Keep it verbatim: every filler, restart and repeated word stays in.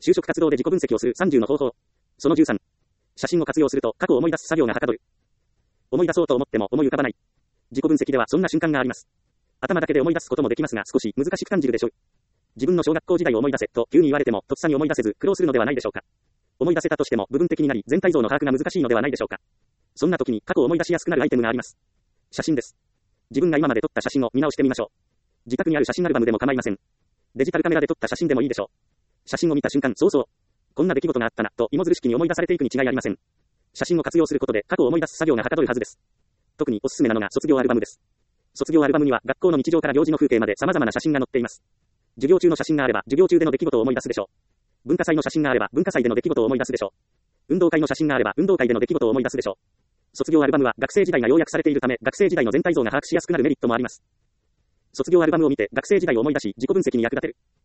就職活動で自己分析をするさんじゅうの方法。そのじゅうさん。写真を活用すると過去を思い出す作業がはかどる。思い出そうと思っても思い浮かばない。自己分析ではそんな瞬間があります。頭だけで思い出すこともできますが少し難しく感じるでしょう。自分の小学校時代を思い出せと急に言われてもとっさに思い出せず苦労するのではないでしょうか。思い出せたとしても部分的になり全体像の把握が難しいのではないでしょうか。そんな時に過去を思い出しやすくなるアイテムがあります。写真です。自分が今まで撮った写真を見直してみましょう。自宅にある写真アルバムでも構いません。デジタルカメラで撮った写真でもいいでしょう。写真を見た瞬間、そうそう。こんな出来事があったな、と芋づる式に思い出されていくに違いありません。写真を活用することで過去を思い出す作業がはかどるはずです。特におすすめなのが卒業アルバムです。卒業アルバムには学校の日常から行事の風景まで様々な写真が載っています。授業中の写真があれば授業中での出来事を思い出すでしょう。文化祭の写真があれば文化祭での出来事を思い出すでしょう。運動会の写真があれば運動会での出来事を思い出すでしょう。卒業アルバムは学生時代が要約されているため学生時代の全体像が把握しやすくなるメリットもあります。卒業アルバムを見て学生時代を思い出し自己分析に役立てる。